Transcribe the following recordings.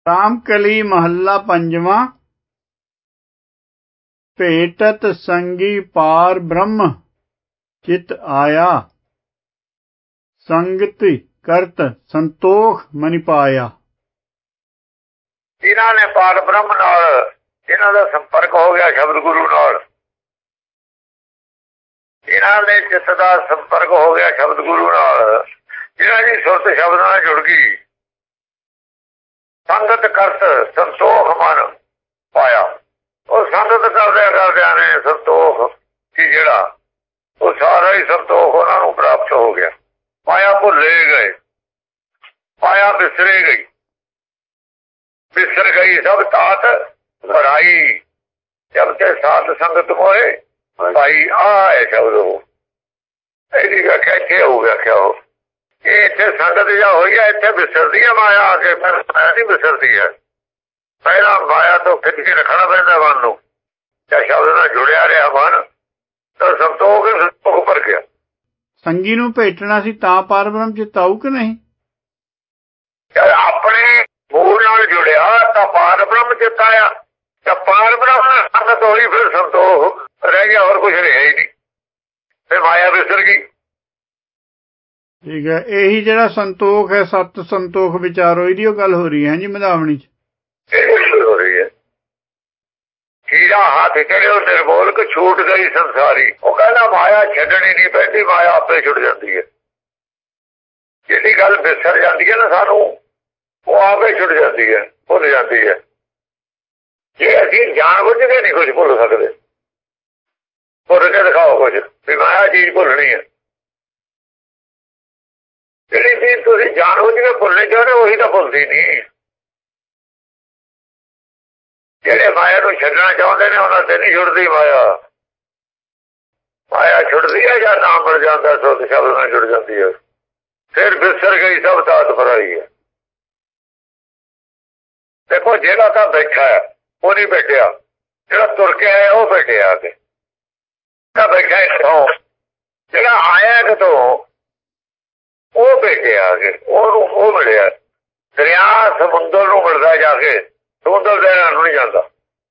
ਰਾਮਕਲੀ ਮਹੱਲਾ ਪੰਜਵਾਂ। ਭੇਟਤ ਸੰਗੀ ਪਾਰ ਬ੍ਰਹਮ ਚਿਤ ਆਇਆ, ਸੰਗਤਿ ਕਰਤ ਸੰਤੋਖ ਮਨਿ ਪਾਇਆ। ਇਹਨਾਂ ਨੇ ਪਾਰ ਬ੍ਰਹਮ ਨਾਲ ਇਹਨਾਂ ਦਾ ਸੰਪਰਕ ਹੋ ਗਿਆ ਸ਼ਬਦ ਗੁਰੂ ਨਾਲ। ਇਹਨਾਂ ਦੇ ਚਿੱਤ ਦਾ ਸੰਪਰਕ ਹੋ ਗਿਆ ਸ਼ਬਦ ਗੁਰੂ ਨਾਲ। ਇਹਨਾਂ ਦੀ ਸੁਰਤ ਸ਼ਬਦ ਨਾਲ ਜੁੜ ਗਈ। ਸੰਗਤ ਕਰਤ ਸੰਤੋਖ ਮਨ ਪਾਇਆ। ਉਹ ਸੰਗਤ ਕਰਦਿਆਂ ਨੇ ਸੰਤੋਖ ਸੀ ਜਿਹੜਾ, ਉਹ ਸਾਰਾ ਹੀ ਸੰਤੋਖ ਉਹਨਾਂ ਨੂੰ ਪ੍ਰਾਪਤ ਹੋ ਗਿਆ। ਮਾਇਆ ਭੁੱਲੇ ਗਏ, ਮਾਇਆ ਵਿਸਰੇ ਗਈ, ਵਿਸਰ ਗਈ ਸਭ ਤਾਤ ਵਰਾਈ। ਜਬ ਤੇ ਸਾਧ ਸੰਗਤ ਹੋਏ ਭਾਈ ਆ ਹੈ ਸ਼ਬਦ। ਉਹ ਇਹਦੀ ਵਿਆਖਿਆ ਇੱਥੇ ਹੋ ਵਿਆਖਿਆ ਉਹ ਇਹ ਇੱਥੇ ਸੰਗਤ ਜਾਂ ਹੋਈ ਹੈ, ਇੱਥੇ ਵਿਸਰਦੀ ਹੈ ਮਾਇਆ ਆ ਕੇ। ਫਿਰ ਮਾਇਆ ਨਹੀਂ ਵਿਸਰਦੀ ਹੈ। ਪਹਿਲਾਂ ਮਾਇਆ ਤੋਂ ਖਿੱਚ ਕੇ ਰੱਖਣਾ ਪੈਂਦਾ ਮਨ ਨੂੰ। ਜਾਂ ਸ਼ਬਦ ਨਾਲ ਜੁੜਿਆ ਰਿਹਾ ਮਨ ਤਾਂ ਸੰਤੋਖ ਭਰ ਗਿਆ। ਸੰਗੀ ਨੂੰ ਭੇਟਣਾ ਸੀ ਤਾਂ ਪਾਰ ਬ੍ਰਹਮ ਚਿਤ ਆਊ ਕਿ ਨਹੀਂ? ਜਦ ਆਪਣੇ ਮੂਲ ਨਾਲ ਜੁੜਿਆ ਤਾਂ ਪਾਰ ਬ੍ਰਹਮ ਚਿਤ ਆਇਆ। ਤਾਂ ਪਾਰ ਬ੍ਰਹਮ ਸੰਗਤ ਹੋਈ, ਫਿਰ ਸੰਤੋਖ ਰਹਿ ਗਿਆ, ਹੋਰ ਕੁਝ ਰਿਹਾ ਹੀ ਨਹੀਂ। ਫਿਰ ਮਾਇਆ ਵਿਸਰ ਗਈ। ਠੀਕ ਹੈ, ਇਹੀ ਜਿਹੜਾ ਸੰਤੋਖ ਹੈ, ਸਤ ਸੰਤੋਖ ਵਿਚਾਰੋ, ਇਹਦੀ ਉਹ ਗੱਲ ਹੋ ਰਹੀ ਹੈ ਜੀ ਮਧਾਵਣੀ ਚ। ਹੋ ਰਹੀ ਹੈ ਹੀਰਾ ਹੱਥ ਚੜਿਓ ਨਿਰਮੋਲਕ ਛੂਟ ਗਈ ਸੰਸਾਰੀ। ਉਹ ਕਹਿੰਦਾ ਮਾਇਆ ਛੱਡਣੀ ਨਹੀਂ ਪੈਂਦੀ, ਮਾਇਆ ਆਪੇ ਛੁੱਟ ਜਾਂਦੀ ਹੈ। ਜਿਹੜੀ ਗੱਲ ਵਿਸਰ ਜਾਂਦੀ ਹੈ ਨਾ ਸਾਨੂੰ, ਉਹ ਆਪੇ ਛੁੱਟ ਜਾਂਦੀ ਹੈ, ਭੁੱਲ ਜਾਂਦੀ ਹੈ। ਜੇ ਅਸੀਂ ਜਾਣ ਬੁੱਝ ਕੇ ਨਹੀਂ ਕੁਝ ਭੁੱਲ ਸਕਦੇ। ਭੁੱਲ ਕੇ ਦਿਖਾਓ ਕੁਝ ਵੀ ਮਾਇਆ ਚੀਜ਼ ਭੁੱਲਣੀ ਹੈ। ਜਿਹੜੀ ਚੀਜ਼ ਤੁਸੀਂ ਜਾਣ ਬੁੱਝ ਕੇ ਭੁੱਲਣੀ ਚਾਹੁੰਦੇ ਉਹੀ ਤਾਂ ਭੁੱਲਦੀ ਨਹੀਂ। ਜਿਹੜੇ ਮਾਇਆ ਨੂੰ ਛੱਡਣਾ ਚਾਹੁੰਦੇ ਨੇ ਉਹਨਾਂ ਤੇ ਨਹੀਂ ਛੁੱਟਦੀ ਮਾਇਆ। ਮਾਇਆ ਛੁੱਟਦੀ ਹੈ ਜਾਂ ਨਾਮ ਮਿਲ ਜਾਂਦਾ, ਸੁਰਤ ਸ਼ਬਦ ਨਾਲ ਜੁੜ ਜਾਂਦੀ ਹੈ। ਫਿਰ ਵਿਸਰ ਗਈ ਸਭ ਤਾਤ ਫਰਾਈ ਹੈ। ਦੇਖੋ ਜਿਹੜਾ ਤਾਂ ਬੈਠਾ ਹੈ ਉਹ ਨਹੀਂ ਬੈਠਿਆ, ਜਿਹੜਾ ਤੁਰ ਕੇ ਆਇਆ ਉਹ ਬੈਠਿਆ ਆ ਕੇ। ਤਾਂ ਬੈਠਾ ਇੱਥੋਂ, ਜਿਹੜਾ ਆਇਆ ਕਿਤੋਂ ਉਹ ਬੈਠਿਆ ਆ ਕੇ, ਉਹਨੂੰ ਉਹ ਮਿਲਿਆ। ਦਰਿਆ ਸਮੁੰਦਰ ਨੂੰ ਮਿਲਦਾ ਜਾ ਕੇ, ਸਮੁੰਦਰ ਦੇ ਨਾਲ ਨੂੰ ਨਹੀਂ ਜਾਂਦਾ।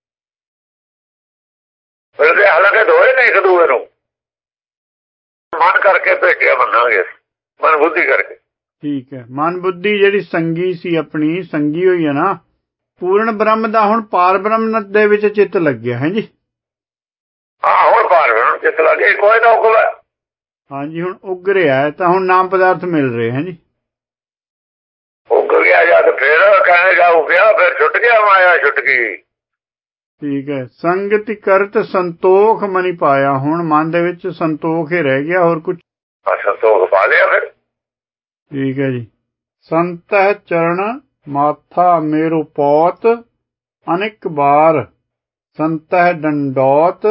ਮਿਲਦੇ ਹਾਲਾਂਕਿ ਦੋਏ ਨੇ ਇੱਕ ਦੂਏ ਨੂੰ। ਮਨ ਕਰਕੇ ਭੇਟਿਆ ਮੰਨਾਂਗੇ, ਮਨ ਬੁੱਧੀ ਕਰਕੇ। ਠੀਕ ਹੈ, ਮਨ ਬੁੱਧੀ ਜਿਹੜੀ ਸੰਗੀ ਸੀ, ਆਪਣੀ ਸੰਗੀ ਹੋਈ ਹੈ ਨਾ। ਪੂਰਨ ਬ੍ਰਹਮ ਦਾ ਹੁਣ ਪਾਰ ਬ੍ਰਹਮ ਦੇ ਵਿੱਚ ਚਿੱਤ ਲੱਗਿਆ ਹੈ ਜੀ। ਹਾਂ, ਹੁਣ ਪਾਰ ਬ੍ਰਹਮ ਚਿੱਤ ਲੱਗ ਗਿਆ। ਕੋਈ ਨਾ ਉਗਲਾ। ਹਾਂਜੀ, ਹੁਣ ਉੱਗ ਰਿਹਾ ਹੈ ਤਾਂ ਹੁਣ ਨਾਮ ਪਦਾਰਥ ਮਿਲ ਰਹੇ ਹੈ ਜੀ। ਉੱਗ ਗਿਆ ਜਦ ਫਿਰ ਕਹਿਣੇ ਜਾਊ ਗਿਆ, ਫਿਰ ਛੁੱਟ ਗਿਆ, ਮਾਇਆ ਛੁੱਟ ਗਈ। ਠੀਕ ਹੈ, ਸੰਗਤਿ ਕਰਤ ਸੰਤੋਖ ਮਨਿ ਪਾਇਆ। ਹੁਣ ਮਨ ਦੇ ਵਿੱਚ ਸੰਤੋਖ ਹੀ ਰਹਿ ਗਿਆ, ਹੋਰ ਕੁਝ। ਸੰਤੋਖ ਪਾ ਲਿਆ ਫਿਰ। ਠੀਕ ਹੈ ਜੀ। ਸੰਤਹਿ ਚਰਨ ਮਾਥਾ ਮੇਰੋ ਪੌਤ, ਅਨੇਕ ਬਾਰ ਸੰਤਹਿ ਡੰਡੌਤ।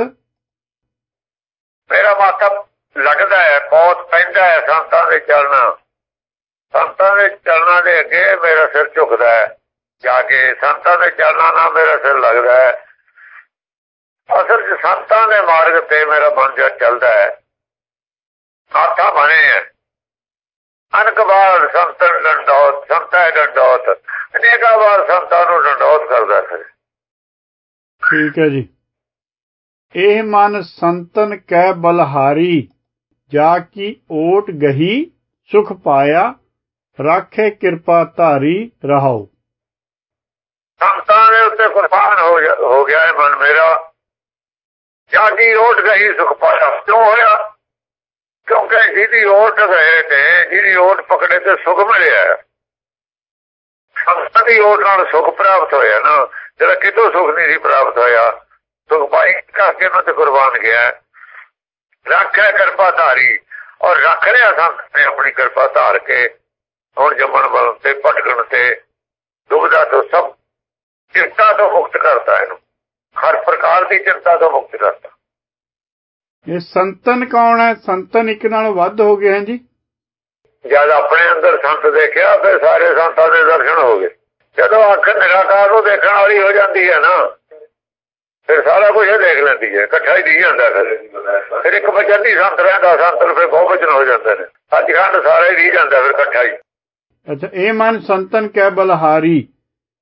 ਮੇਰਾ ਮਾਥਾ ਲੱਗਦਾ ਹੈ, ਪੌਤ ਪੈਂਦਾ ਹੈ ਸੰਤਾਂ ਦੇ ਚਰਨਾਂ। ਸੰਤਾਂ ਦੇ ਚਰਨਾਂ ਦੇ ਅੱਗੇ ਮੇਰਾ ਸਿਰ ਝੁਕਦਾ ਹੈ। ਜਾ ਕੇ ਸੰਤਾਂ ਦੇ ਚਰਨਾਂ ਨਾਲ ਮੇਰਾ ਸਿਰ ਲੱਗਦਾ ਹੈ। ਅਸਲ ਚ ਸੰਤਾਂ ਦੇ ਮਾਰਗ ਤੇ ਮੇਰਾ ਮਨ ਜਦ ਚੱਲਦਾ ਹੈ। ਮਾਥਾ ਬਣੇ ਹੈ ਅਨੇਕ ਵਾਰ ਸੰਤਨ ਡੰਡੌਤ, ਸੰਤਾਂ ਡੰਡੌਤ। ਅਨੇਕਾਂ ਵਾਰ ਸੰਤਾਂ ਨੂੰ ਡੰਡੌਤ ਕਰਦਾ ਫਿਰ। ਠੀਕ ਹੈ ਜੀ। ਇਹ ਮਨ ਸੰਤਨ ਕੈ ਬਲਹਾਰੀ, ਜਾ ਕੀ ਓਟ ਗਹੀ ਸੁਖ ਪਾਇਆ, ਰਾਖੇ ਕਿਰਪਾ ਧਾਰੀ ਰਹਾਓ। ਸੰਤਾਂ ਦੇ ਉੱਤੇ ਕੁਰਬਾਨ ਹੋ ਗਿਆ ਹੈ ਮਨ ਮੇਰਾ। ਜਾ ਕੀ ਓਟ ਗਹੀ ਸੁਖ ਪਾਇਆ। ਕਿਉਂ ਹੋਇਆ? ਕਿਉਂਕਿ ਜਿਹਦੀ ਓਟ ਗਏ ਤੇ, ਜਿਹਦੀ ਓਟ ਪਕੜੇ ਤੇ ਸੁਖ ਮਿਲਿਆ। ਸੰਤਾਂ ਦੀ ਓਟ ਨਾਲ ਸੁਖ ਪ੍ਰਾਪਤ ਹੋਇਆ ਨਾ, ਜਿਹੜਾ ਕਿਤੋਂ ਸੁਖ ਨਹੀਂ ਸੀ ਪ੍ਰਾਪਤ ਹੋਇਆ। ਸੁਖ ਪਾਈ ਕਰਕੇ ਉਹਨਾਂ ਤੇ ਕੁਰਬਾਨ ਗਿਆ। ਰੱਖਿਆ ਕਿਰਪਾ ਧਾਰੀ, ਔਰ ਰੱਖ ਰਿਹਾ ਸੰਤ ਨੇ ਆਪਣੀ ਕਿਰਪਾ ਧਾਰ ਕੇ। ਹੁਣ ਜੰਮਣ ਵੱਲ ਤੇ ਭਟਕਣ ਤੇ ਦੁਬਿਧਾ ਤੋਂ ਸਭ ਚਿੰਤਾ ਤੋਂ ਮੁਕਤ ਕਰਤਾ। ਇਹਨੂੰ ਹਰ ਪ੍ਰਕਾਰ ਦੀ ਚਿੰਤਾ ਤੋਂ ਮੁਕਤ ਕਰਤਾ। ਇਹ ਸੰਤਨ ਕੌਣ ਹੈ? ਸੰਤਨ ਇੱਕ ਨਾਲੋਂ ਵੱਧ ਹੋ ਗਏ ਹੈ ਜੀ। ਜਦ ਆਪਣੇ ਅੰਦਰ ਸੰਤ ਦੇਖਿਆ ਫਿਰ ਸਾਰੇ ਸੰਤਾਂ ਦੇ ਦਰਸ਼ਨ ਹੋ ਗਏ। ਜਦੋਂ ਅੱਖ ਨਿਰਾਕਾਰ ਨੂੰ ਦੇਖਣ ਵਾਲੀ ਹੋ ਜਾਂਦੀ ਹੈ ਨਾ, ਫਿਰ ਸਾਰਾ ਕੁਝ ਦੇਖ ਲੈਂਦੀ ਹੈ, ਇਕੱਠਾ ਹੀ ਦਿਖ ਜਾਂਦਾ। ਫਿਰ ਇੱਕ ਵਚਨ ਨਹੀਂ ਸੰਤ ਰਹਿੰਦਾ, ਸੰਤ ਫਿਰ ਬਹੁਤ ਵਚਨ ਹੋ ਜਾਂਦੇ ਨੇ। ਸੱਚਖੰਡ ਸਾਰਾ ਹੀ ਦਿਖ ਜਾਂਦਾ ਫਿਰ ਇਕੱਠਾ ਹੀ। ਅੱਛਾ, ਇਹ ਮਨ ਸੰਤਨ ਕੈ ਬਲਹਾਰੀ,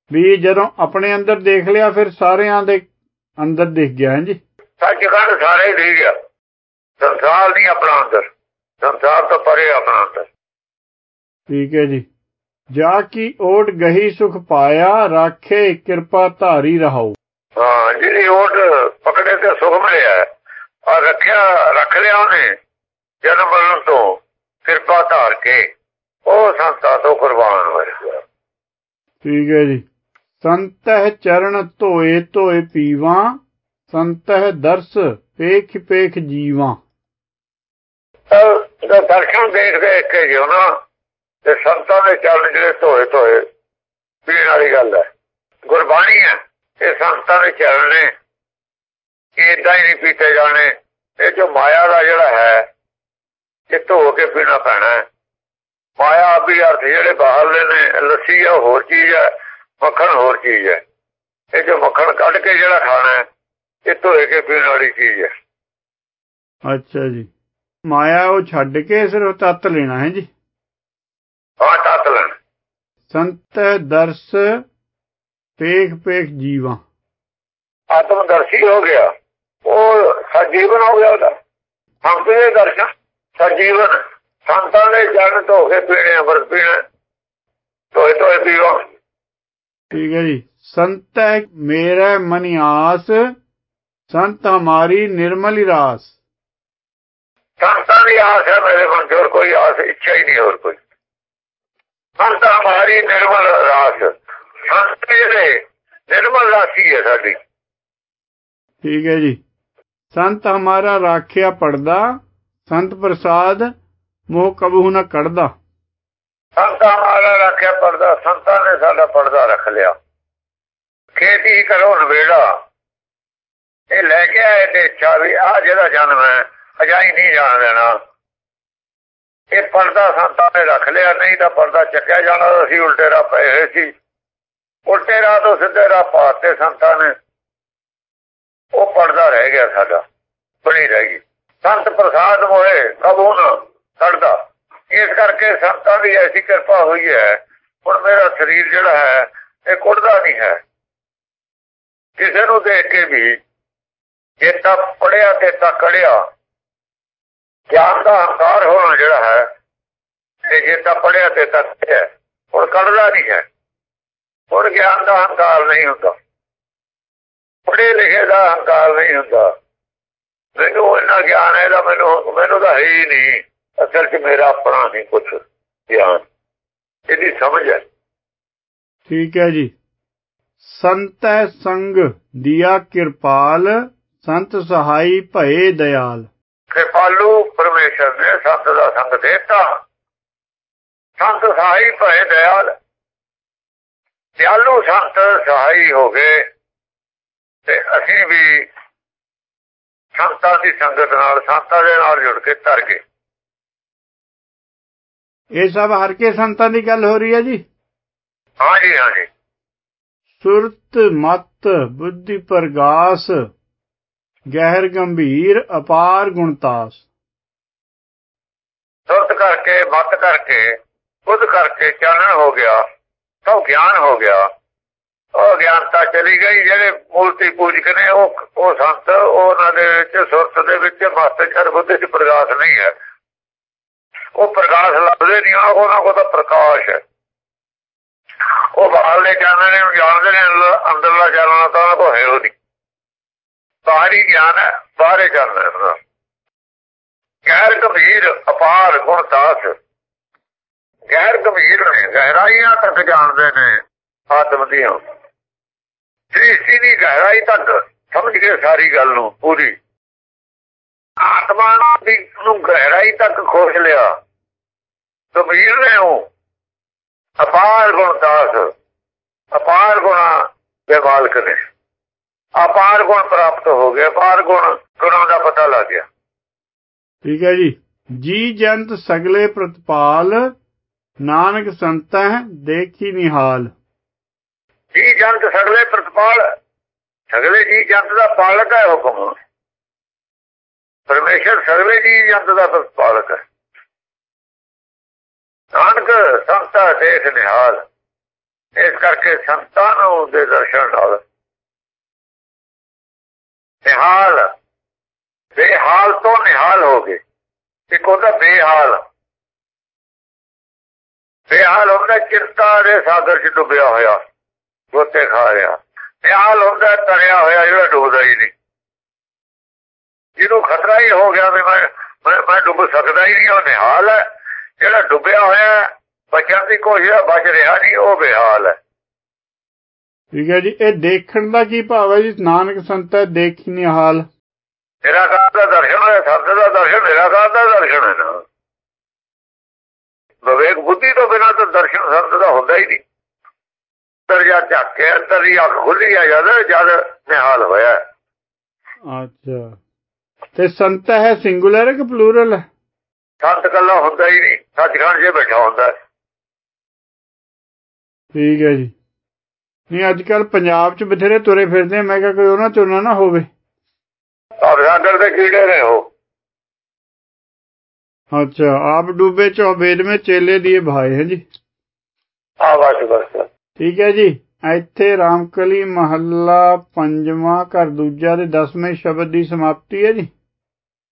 ਵੀ ਜਦੋਂ ਆਪਣੇ ਅੰਦਰ ਦੇਖ ਲਿਆ ਫਿਰ ਸਾਰਿਆਂ ਦੇ ਅੰਦਰ ਦਿਖ ਗਿਆ ਹੈ ਜੀ। ਸੱਚਖੰਡ ਸਾਰੇ ਦਿਖ ਗਿਆ, ਸੰਸਾਰ ਨਹੀਂ ਆਪਣਾ ਅੰਦਰ, ਸੰਸਾਰ ਤੋਂ ਪਰੇ ਆਪਣਾ ਅੰਦਰ। ਠੀਕ ਹੈ ਜੀ। ਜਾ ਕੀ ਓਟ ਗਹੀ ਸੁਖ ਪਾਇਆ, ਰਾਖੇ ਕਿਰਪਾ ਧਾਰੀ ਰਹਾਓ। ਹਾਂ, ਜਿਹੜੀ ਓਟ ਪਕੜੇ ਤੇ ਸੁਖ ਮਿਲਿਆ ਔਰ ਰੱਖ ਲਿਆ ਉਹਨੇ ਜਨਮ ਮਰਨ ਤੋਂ, ਕਿਰਪਾ ਧਾਰ ਕੇ ਉਹ ਸੰਤਾਂ ਤੋਂ ਕੁਰਬਾਨ ਹੋਇਆ। ਠੀਕ ਹੈ ਜੀ। ਸੰਤਹਿ ਚਰਨ ਧੋਏ ਧੋਏ ਪੀਵਾਂ, ਸੰਤਹਿ ਦਰਸ ਪੇਖ ਪੇਖ ਜੀਵਾਂ। ਦਰਸ਼ਨ ਦੇਖ ਦੇਖ ਕੇ ਜਿਉਣਾ ਤੇ ਸੰਤਾਂ ਦੇ ਚਰਨ ਜਿਹੜੇ ਧੋਏ ਧੋਏ ਪੀਣ ਵਾਲੀ ਗੱਲ ਹੈ। ਗੁਰਬਾਣੀ ਹੈ, ਇਹ ਸੰਤਾਂ ਦੇ ਚਰਨ ਨੇ, ਏਦਾਂ ਹੀ ਨਹੀਂ ਪੀਤੇ ਜਾਣੇ। ਇਹ ਜੋ ਮਾਇਆ ਦਾ ਜਿਹੜਾ ਹੈ ਇਹ ਧੋ ਕੇ ਪੀਣਾ ਪੈਣਾ ਹੈ। ਮਾਇਆ ਆਬੀ ਅਰਥ ਜਿਹੜੇ ਬਾਹਰਲੇ ਨੇ, ਲੱਸੀ ਆ ਹੋਰ ਚੀਜ਼ ਹੈ, ਮੱਖਣ ਹੋਰ ਚੀਜ਼ ਹੈ। ਇਹ ਜੋ ਮੱਖਣ ਕੱਢ ਕੇ ਜਿਹੜਾ ਖਾਣਾ ਹੈ ਇਹ ਧੋਏ ਕੇ ਪੀਣ ਵਾਲੀ ਚੀਜ਼ ਹੈ। ਅੱਛਾ ਜੀ। ਮਾਇਆ ਉਹ ਛੱਡ ਕੇ ਸਿਰਫ ਤੱਤ ਲੈਣਾ ਹੈ ਜੀ। ਹਾਂ, ਤੱਤ ਲੈਣਾ। ਸੰਤ ਦਰਸ ਪੇਖ ਪੇਖ ਜੀਵਾਂ, ਆਤਮਦਰਸ਼ੀ ਹੋ ਗਿਆ, ਉਹ ਸਜੀਵਨ ਹੋ ਗਿਆ। ਉਹਦਾ ਸੰਤ ਦੇ ਦਰਸ਼ਨ ਸਜੀਵਨ। ਸੰਤਾਂ ਦੇ ਚਰਨ ਧੋ ਕੇ ਪੀਣੇ, ਅੰਮ੍ਰਿਤ ਪੀਣਾ, ਧੋਏ ਧੋਏ ਪੀਓ। ਠੀਕ ਹੈ ਜੀ। ਸੰਤ ਮੇਰਾ ਮਨ ਆਸ, ਸੰਤ ਹਮਾਰੀ ਨਿਰਮਲ ਰਾਸ। ਸੰਤਾਂ ਦੀ ਆਸ ਹੈ ਮੇਰੇ ਮਨ ਚ, ਹੋਰ ਕੋਈ ਆਸ ਇੱਛਾ ਹੀ ਨਹੀਂ, ਹੋਰ ਕੋਈ। ਸੰਤ ਹਮਾਰੀ ਨਿਰਮਲ ਰਾਸ, ਸੰਤ ਜਿਹੜੇ ਨਿਰਮਲ ਰਾਸੀ ਹੈ ਸਾਡੀ। ਠੀਕ ਹੈ ਜੀ। ਸੰਤ ਹਮਾਰਾ ਰਾਖਿਆ ਪੜਦਾ, ਸੰਤ ਪ੍ਰਸਾਦ ਮੋਹ ਕਬਹੂ ਨਾ ਕੱਢਦਾ। ਸੰਤ ਹਮਾਰਾ ਰਾਖਿਆ ਪੜਦਾ, ਸੰਤਾਂ ਨੇ ਸਾਡਾ ਪੜਦਾ ਰੱਖ ਲਿਆ। ਖੇਤੀ ਕਰੋ ਨਵੇੜਾ, ਇਹ ਲੈ ਕੇ ਆਏ ਤੇ ਇੱਛਾ ਵੀ ਆਹ ਜਿਹੜਾ ਜਨਮ ਹੈ ਅਜਾਈ ਨਹੀਂ ਜਾਣ ਦੇਣਾ। ਇਹ ਪੜਦਾ ਸੰਤਾਂ ਨੇ ਰੱਖ ਲਿਆ, ਨਹੀਂ ਤਾਂ ਪੜਦਾ ਚੱਕਿਆ ਜਾਣਾ। ਅਸੀਂ ਉਲਟੇ ਰਾਹ ਪਏ ਹੋਏ ਸੀ, ਉਲਟੇ ਰਾਹ ਤੋਂ ਸਿੱਧੇ ਰਾਹ ਪਾਤੇ ਸੰਤਾਂ ਨੇ। ਉਹ ਪੜਦਾ ਰਹਿ ਗਿਆ, ਸਾਡਾ ਬਣੀ ਰਹਿ ਗਈ। ਸੰਤ ਪ੍ਰਸਾਦ ਮੋਏ ਕਬੂ ਨਾ ਕੱਢਦਾ। ਇਸ ਕਰਕੇ ਸੰਤਾਂ ਦੀ ਐਸੀ ਕਿਰਪਾ ਹੋਈ ਹੈ, ਹੁਣ ਮੇਰਾ ਸਰੀਰ ਜਿਹੜਾ ਹੈ ਇਹ ਕੁੱਟਦਾ ਨਹੀਂ ਹੈ। ਕਿਸੇ ਨੂੰ ਦੇਖ ਕੇ ਵੀ ਚੇਤਾ ਪੜਿਆ ਚੇਤਾ ਕੜਿਆ, ਗਿਆਨ ਦਾ ਹੰਕਾਰ ਹੋਣਾ ਜਿਹੜਾ ਹੈ ਇਹ ਚੇਤਾ ਪੜਿਆ ਚੇਤਾ ਕੜਿਆ, ਹੁਣ ਕੱਢਦਾ ਨਹੀਂ ਹੈ। ਹੁਣ ਗਿਆਨ ਦਾ ਹੰਕਾਰ ਨਹੀਂ ਹੁੰਦਾ, ਪੜ੍ਹੇ ਲਿਖੇ ਦਾ ਹੰਕਾਰ ਨਹੀਂ ਹੁੰਦਾ। ਮੈਨੂੰ ਇੰਨਾ ਗਿਆਨ ਹੈ ਇਹਦਾ, ਮੈਨੂੰ ਤਾਂ ਹੈ ਹੀ ਨਹੀਂ। ਅਸਲ 'ਚ ਮੇਰਾ ਆਪਣਾ ਨਹੀਂ ਕੁਛ ਗਿਆਨ, ਇਹਦੀ ਸਮਝ ਹੈ। ਠੀਕ ਹੈ ਜੀ। ਸੰਤ ਸੰਗ ਦਿਆ ਕਿਰਪਾਲ, ਸੰਤ ਸਹਾਈ ਭਏ ਦਇਆਲ। ਕਿਰਪਾਲੂ ਪਰਮੇਸ਼ਰ ਨੇ ਸੰਤ ਦਾ ਸੰਗ ਦੇਤਾ, ਸੰਤ ਸਹਾਈ ਭਏ ਦਇਆਲ। ਦਿਆਲੂ ਸੰਤ ਸਹਾਈ ਹੋ ਗਏ ਤੇ ਅਸੀਂ ਵੀ ਸੰਤਾਂ ਦੀ ਸੰਗਤ ਨਾਲ, ਸੰਤਾਂ ਦੇ ਨਾਲ ਜੁੜ ਕੇ ਤਰ ਗਏ। ਇਹ ਸਭ ਹਰ ਕੇ ਸੰਤਾਂ ਦੀ ਗੱਲ ਹੋ ਰਹੀ ਹੈ ਜੀ। ਹਾਂ ਜੀ, ਹਾਂ ਜੀ। ਸੁਰਤ ਮਤ ਬੁੱਧੀ ਪ੍ਰਗਾਸ, ਗਹਿਰ ਗੰਭੀਰ ਅਪਾਰ ਗੁਣਤਾਸ। ਸੁਰਤ ਕਰਕੇ, ਮਤ ਕਰਕੇ, ਬੁੱਧ ਕਰਕੇ ਚਾਨਣ ਹੋ ਗਿਆ, ਸਭ ਗਿਆਨ ਹੋ ਗਿਆ। ਉਹ ਗਿਆਨਤਾ ਚਲੀ ਗਈ। ਜਿਹੜੇ ਮੂਰਤੀ ਪੂਜਕ ਨੇ ਉਹ ਸੰਤ, ਉਹਨਾਂ ਦੇ ਵਿੱਚ ਸੁਰਤ ਦੇ ਵਿੱਚ ਮਤ ਚ ਬੁੱਧ ਚ ਪ੍ਰਕਾਸ਼ ਨਹੀਂ ਹੈ। ਉਹ ਪ੍ਰਕਾਸ਼ ਲੱਭਦੇ ਨਹੀਂ, ਉਹਨਾਂ ਕੋਲ ਤਾਂ ਪ੍ਰਕਾਸ਼ ਹੈ। ਉਹ ਬਾਹਰਲੇ ਚਾਨਣ ਨੂੰ ਜਾਣਦੇ ਨੇ, ਅੰਦਰਲਾ ਚਾਨਣ ਤਾਂ ਉਹਨਾਂ ਕੋਲ ਹੈ ਉਹ ਨਹੀਂ। ਬਾਹਰੀ ਗਿਆਨ ਹੈ, ਬਾਹਰੇ ਚਾਨਣ। ਗਹਿਰ ਗੰਭੀਰ ਅਪਾਰ ਗੁਣਤਾਸ। ਗਹਿਰ ਗੰਭੀਰ ਨੇ, ਗਹਿਰਾਈਆਂ ਤੱਕ ਜਾਣਦੇ ਨੇ ਆਤਮ ਦੀਆਂ। ਸ੍ਰਿਸ਼ਟੀ ਦੀ ਗਹਿਰਾਈ ਤੱਕ ਸਮਝ ਕੇ ਸਾਰੀ ਗੱਲ ਨੂੰ ਪੂਰੀ ਆਤਮਾ ਨੂੰ ਗਹਿਰਾਈ ਤੱਕ ਖੋਜ ਲਿਆ। ਗੰਭੀਰ ਨੇ ਉਹ। ਅਪਾਰ ਗੁਣਤਾਸ, ਅਪਾਰ ਗੁਣਾ ਦੇ ਮਾਲਕ ਨੇ। ਅਪਾਰ ਗੁਣ ਪ੍ਰਾਪਤ ਹੋ ਗਏ, ਅਪਾਰ ਗੁਣਾਂ ਦਾ ਪਤਾ ਲੱਗ ਗਿਆ। ਠੀਕ ਹੈ ਜੀ। ਜੀ ਜੰਤ ਸਗਲੇ ਪ੍ਰਤਪਾਲ, ਨਾਨਕ ਸੰਤਹਿ ਦੇਖੀ ਨਿਹਾਲ। ਜੀ ਜੰਤ ਸਗਲੇ ਪ੍ਰਤਪਾਲ, ਸਗਲੇ ਜੀ ਜੰਤ ਦਾ ਪਾਲਕ ਹੈ ਹੁਕਮ। ਪਰਮੇਸ਼ਰ ਸਗਲੇ ਜੀ ਜੰਤ ਦਾ ਪ੍ਰਤਪਾਲਕ ਹੈ। ਨਾਨਕ ਸੰਤਾ ਦੇਖ ਨਿਹਾਲ। ਇਸ ਕਰਕੇ ਸੰਤਾਂ ਨੂੰ ਦੇ ਦਰਸ਼ਨ ਨਾਲ ਨਿਹਾਲ ਬੇਹਾਲ ਤੋਂ ਨਿਹਾਲ ਹੋ ਗਏ। ਇੱਕ ਉਹਦਾ ਬੇਹਾਲ ਹੁੰਦਾ ਚਿੰਤਾ ਦੇ ਸਾਗਰ 'ਚ ਡੁੱਬਿਆ ਹੋਇਆ, ਗੋਤੇ ਖਾ ਰਿਹਾ। ਨਿਹਾਲ ਹੁੰਦਾ ਤਰਿਆ ਹੋਇਆ ਜਿਹੜਾ ਡੁੱਬਦਾ ਹੀ ਨਹੀਂ, ਜਿਹਨੂੰ ਖਤਰਾ ਹੀ ਹੋ ਗਿਆ ਵੀ ਮੈਂ ਡੁੱਬ ਸਕਦਾ ਹੀ ਨਹੀਂ, ਉਹ ਨਿਹਾਲ ਹੈ। ਜਿਹੜਾ ਡੁੱਬਿਆ ਹੋਇਆ ਬਚਣ ਦੀ ਕੋਸ਼ਿਸ਼ ਬਚ ਰਿਹਾ ਨਹੀਂ, ਉਹ ਬੇਹਾਲ ਹੈ। ਠੀਕ ਹੈ ਜੀ। ਇਹ ਦੇਖਣ ਦਾ ਕੀ ਭਾਵ ਹੈ ਜੀ? ਨਾਨਕ ਸੰਤਾ ਦੇਖੀ ਨਿਹਾਲ, ਨਿਰਾਕਾਰ ਦਾ ਦਰਸ਼ਨ ਹੋਇਆ, ਸੰਤ ਦਾ ਦਰਸ਼ਨ ਨਿਰਾਕਾਰ ਦਾ ਦਰਸ਼ਨ ਹੈ ਨਾ। ਵਿਵੇਕ ਬੁੱਧੀ ਤੋਂ ਬਿਨਾਂ ਤਾਂ ਦਰਸ਼ਨ ਸੰਤ ਦਾ ਹੁੰਦਾ ਹੀ ਨਹੀਂ। ਦਰਿਆ ਝੱਕ ਕੇ ਅੰਦਰ ਦੀ ਅੱਖ ਖੁੱਲੀ ਆ ਜਦ ਨਿਹਾਲ ਹੋਇਆ। ਅੱਛਾ, ਤੇ ਸੰਤ ਹੈ ਸਿੰਗੂਲਰ ਹੈ ਕਿ ਪਲੂਰਲ ਹੈ? ਸੰਤ ਇਕੱਲਾ ਹੁੰਦਾ ਹੀ ਨਹੀਂ, ਸੱਚਖੰਡ 'ਚ ਬੈਠਾ ਹੁੰਦਾ। ਠੀਕ ਹੈ ਜੀ। ਨਹੀਂ, ਅੱਜ ਕੱਲ੍ਹ ਪੰਜਾਬ 'ਚ ਬਥੇਰੇ ਤੁਰੇ ਫਿਰਦੇ, ਮੈਂ ਕਿਹਾ ਕੋਈ ਉਹਨਾਂ 'ਚੋਂ ਨਾ ਹੋਵੇ। ਸਾਗਰ ਦੇ ਕੀੜੇ ਨੇ ਉਹ। ਅੱਛਾ, ਆਪ ਡੂਬੇ ਚੌਬੇਦ में ਚੇਲੇ ਦੀਏ ਭਾਏ ਹੈ ਜੀ। ਬਸ ਠੀਕ ਹੈ ਜੀ। ਇੱਥੇ ਰਾਮਕਲੀ ਮਹੱਲਾ 5ਵਾਂ ਘਰ ਦੂਜਾ ਦੇ 10ਵੇਂ ਸ਼ਬਦ ਦੀ ਸਮਾਪਤੀ ਹੈ ਜੀ।